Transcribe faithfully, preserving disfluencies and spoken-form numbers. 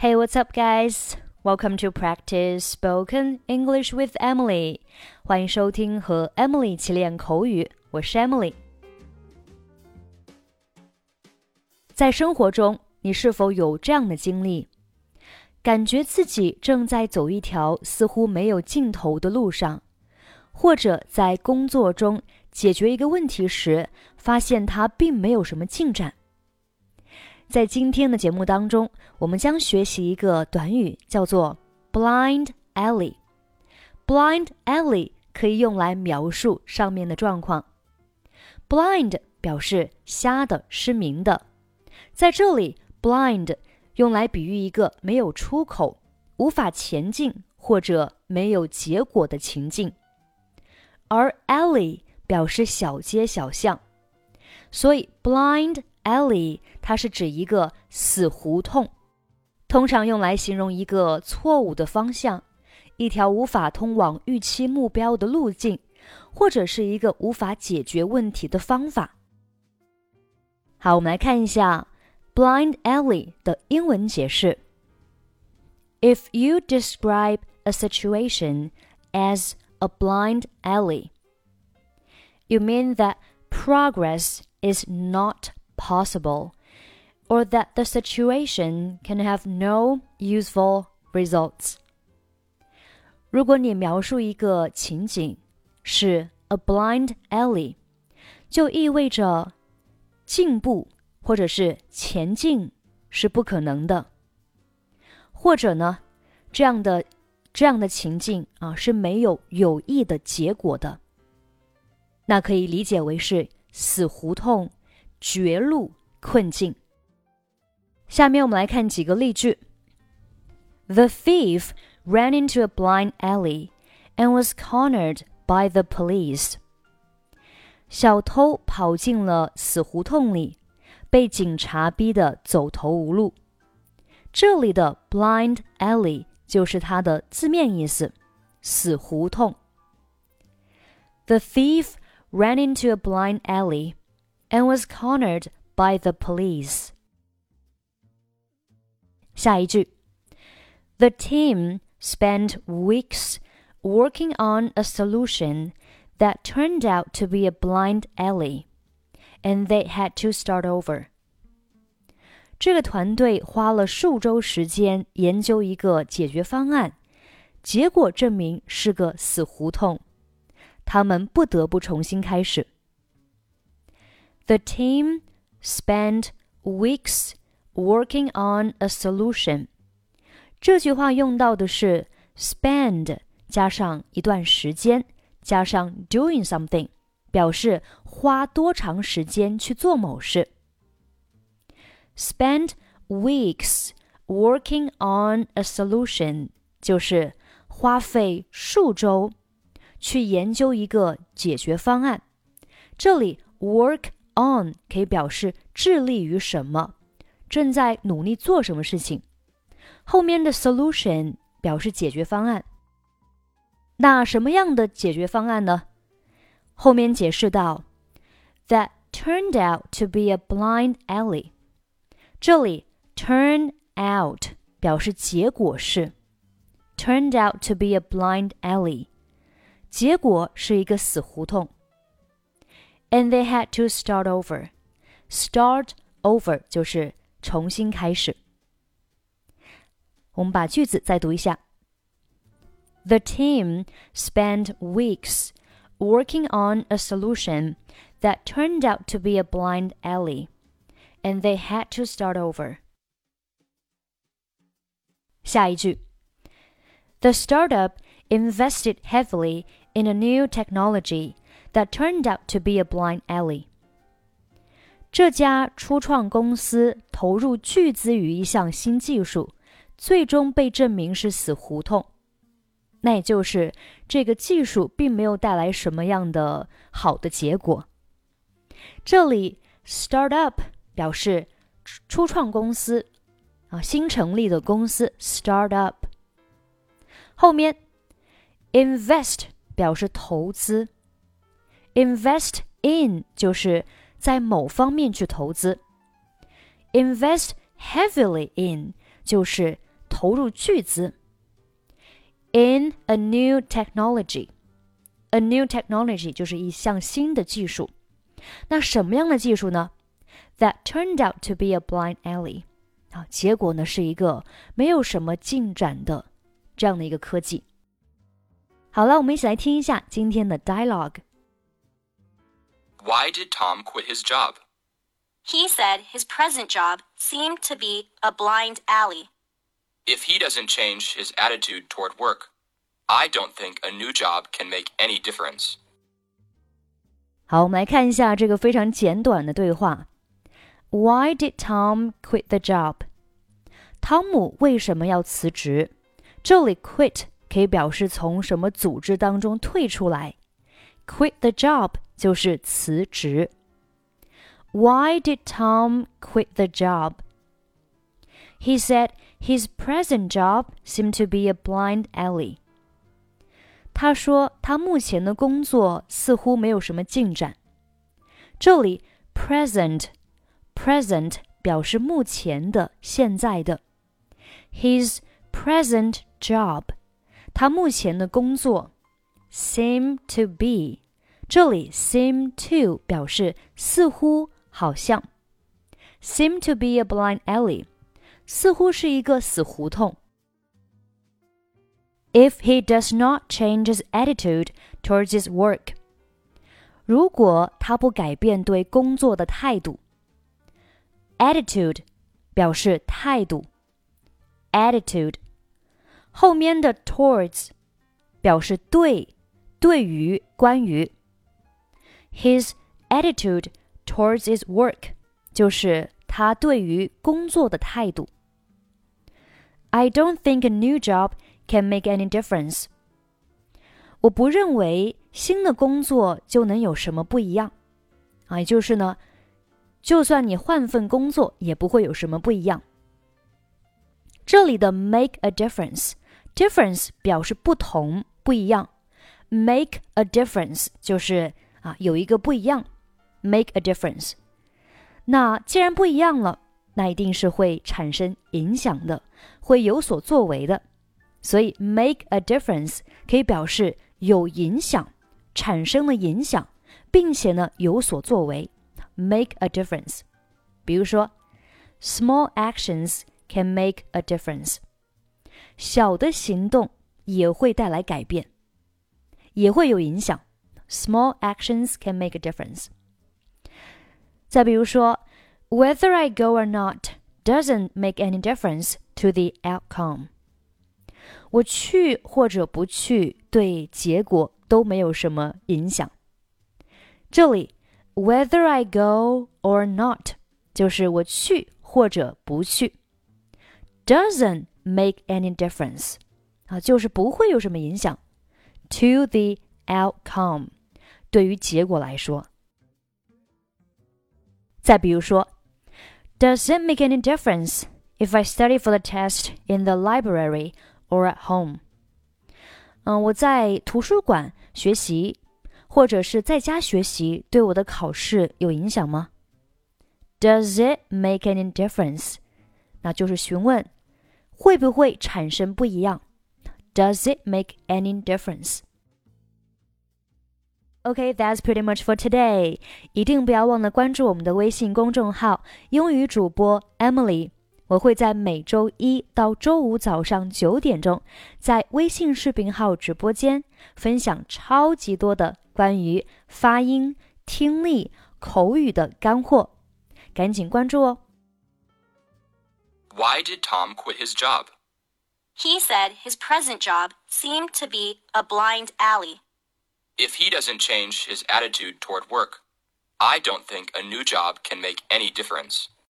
Hey, what's up, guys? Welcome to practice spoken English with Emily. 欢迎收听和 Emily 一起练口语，我是 Emily。在生活中，你是否有这样的经历？感觉自己正在走一条似乎没有尽头的路上，或者在工作中解决一个问题时，发现它并没有什么进展。在今天的节目当中，我们将学习一个短语，叫做 blind alley。blind alley 可以用来描述上面的状况。blind 表示瞎的、失明的，在这里 blind 用来比喻一个没有出口、无法前进或者没有结果的情境。而 alley 表示小街小巷，所以 blind alley 它是指一个死胡同，通常用来形容一个错误的方向，一条无法通往预期目标的路径，或者是一个无法解决问题的方法。好，我们来看一下 blind alley 的英文解释。 If you describe a situation as a blind alley, you mean that progress is not possible, or that the situation can have no useful results. 如果你描述一个情景是 a blind alley, 就意味着进步或者是前进是不可能的，或者呢，这样的这样的情境啊是没有有益的结果的。那可以理解为是死胡同、绝路、困境。下面我们来看几个例句。 The thief ran into a blind alley and was cornered by the police. 小偷跑进了死胡同里，被警察逼得走投无路。这里的 blind alley 就是它的字面意思，死胡同。 The thief ran into a blind alley and was cornered by the police. 下一句。 The team spent weeks working on a solution that turned out to be a blind alley, and they had to start over. 这个团队花了数周时间研究一个解决方案，结果证明是个死胡同，他们不得不重新开始。The team spent weeks working on a solution. 这句话用到的是 spend 加上一段时间，加上 doing something， 表示花多长时间去做某事。Spend weeks working on a solution 就是花费数周去研究一个解决方案。这里 work on 可以表示致力于什么，正在努力做什么事情。后面的 solution 表示解决方案。那什么样的解决方案呢？后面解释到 that turned out to be a blind alley. 这里 turn out 表示结果是 turned out to be a blind alley. 结果是一个死胡同。And they had to start over. Start over 就是重新开始。我们把句子再读一下。 The team spent weeks working on a solution that turned out to be a blind alley, and they had to start over. 下一句。 The startup invested heavily in a new technology that turned out to be a blind alley. 这家初创公司投入巨资于一项新技术，最终被证明是死胡同。那也就是这个技术并没有带来什么样的好的结果。这里 startup 表示初创公司啊，新成立的公司 startup。后面 invest 表示投资， invest in 就是在某方面去投资， invest heavily in 就是投入巨资。In a new technology，a new technology 就是一项新的技术。那什么样的技术呢？ That turned out to be a blind alley， 啊，结果呢是一个没有什么进展的这样的一个科技。好了，我们一起来听一下今天的 dialogue。Why did Tom quit his job? He said his present job seemed to be a blind alley. If he doesn't change his attitude toward work, I don't think a new job can make any difference. 好，我们来看一下这个非常简短的对话。Why did Tom quit the job? 汤姆为什么要辞职？这里 quit 可以表示从什么组织当中退出来。Quit the job 就是辞职。Why did Tom quit the job? He said his present job seemed to be a blind alley. 他说他目前的工作似乎没有什么进展。这里 present present 表示目前的、现在的。His present job 他目前的工作 seem to be 这里 seem to 表示似乎好像 seem to be a blind alley 似乎是一个死胡同。If he does not change his attitude towards his work 如果他不改变对工作的态度 attitude 表示态度 attitude 后面的 towards 表示对对于关于 His attitude towards his work 就是他对于工作的态度。I don't think a new job can make any difference. 我不认为新的工作就能有什么不一样。啊，也就是呢，就算你换份工作，也不会有什么不一样。这里的 make a difference, difference 表示不同、不一样。Make a difference 就是啊有一个不一样。Make a difference. 那既然不一样了，那一定是会产生影响的，会有所作为的。所以 make a difference 可以表示有影响，产生了影响，并且呢有所作为。Make a difference. 比如说 small actions can make a difference. 小的行动也会带来改变，也会有影响。Small actions can make a difference. 再比如说 whether I go or not doesn't make any difference to the outcome. 我去或者不去对结果都没有什么影响。这里 whether I go or not 就是我去或者不去。Doesn't make any difference 啊，就是不会有什么影响。To the outcome 对于结果来说。再比如说 Does it make any difference if I study for the test in the library or at home? 嗯，我在图书馆学习或者是在家学习对我的考试有影响吗？ Does it make any difference? 那就是询问会不会产生不一样。Does it make any difference? Okay, that's pretty much for today. 一定不要忘了关注我们的微信公众号英语主播 Emily。我会在每周一到周五早上九点钟，在微信视频号直播间分享超级多的关于发音、听力、口语的干货，赶紧关注哦。 Why did Tom quit his job? He said his present job seemed to be a blind alley. If he doesn't change his attitude toward work, I don't think a new job can make any difference.